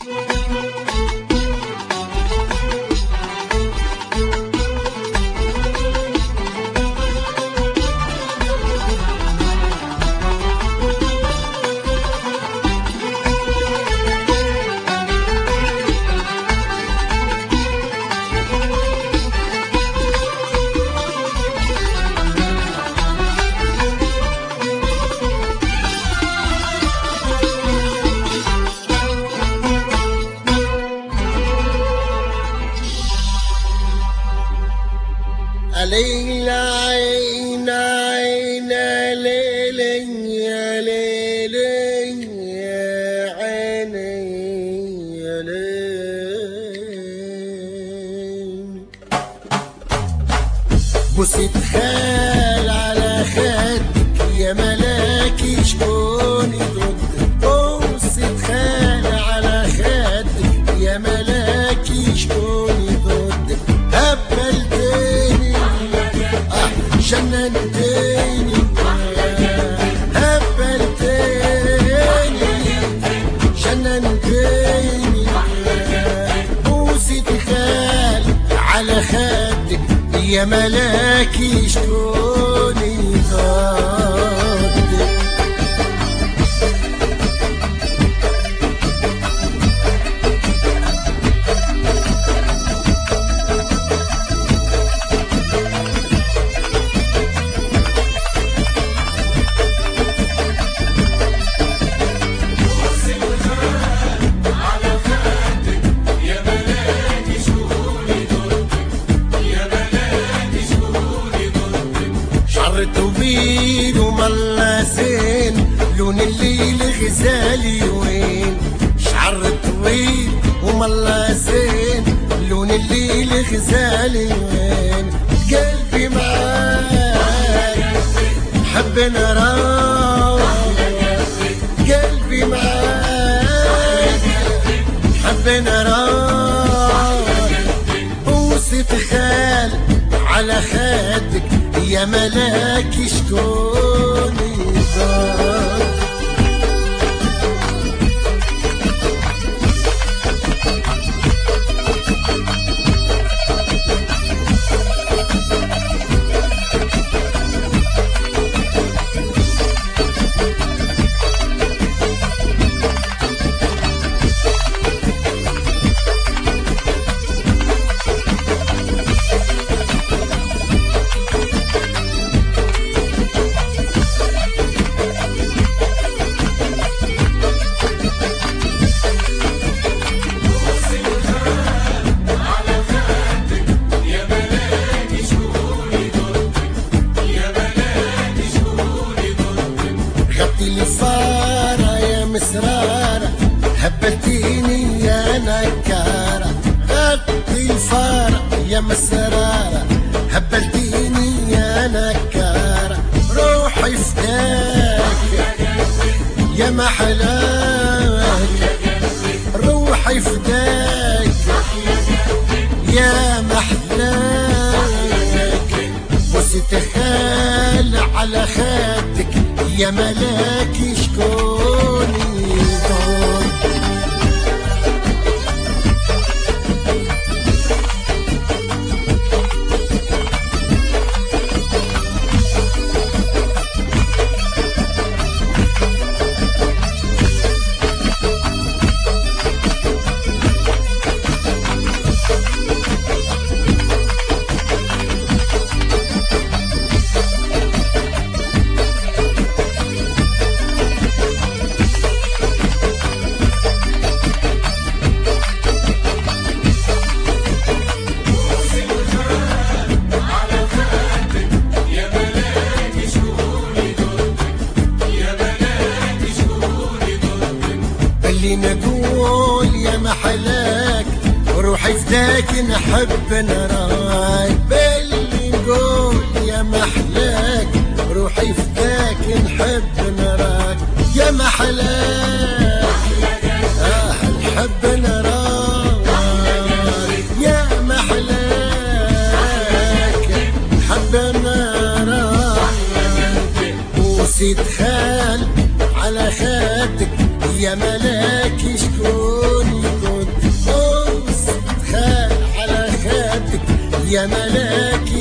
ليل عين عين ليل يا ليل يا عيني يا ليل. بوسة خال على خدك يا ملاكي شكون يردك. بوسة خال على خدك يا ملاكي شكون يردك. هبلتني جننتيني هبلتيني جننتيني. بوسة خال على خدك يا ملاكي شكون يردك. طويل وملاسين لون الليل غزالي وين. شعر طويل وملاسين لون الليل غزالي وين. قلبي معاك حب نراك. قلبي معاك حب نراك. بوسة خال على خدك يا ملاكي شكون يردك. صارة يا مسرارة هبلتيني يا نكارة. غطي صارة يا مسرارة هبلتيني يا نكارة. روحي فداك يا محلاك. روحي فداك يا محلاك. بوسة خال على خدك يا ملاكي شكون يردك. نقول يا محلاك روحي فداك نحب نراك. باللي نقول يا محلاك روحي فداك نحب نراك. يا محلاك نحب نراك. يا محلاك نحب نراك. بوسة خال على خدك يا ملاكي شكون يا ملاك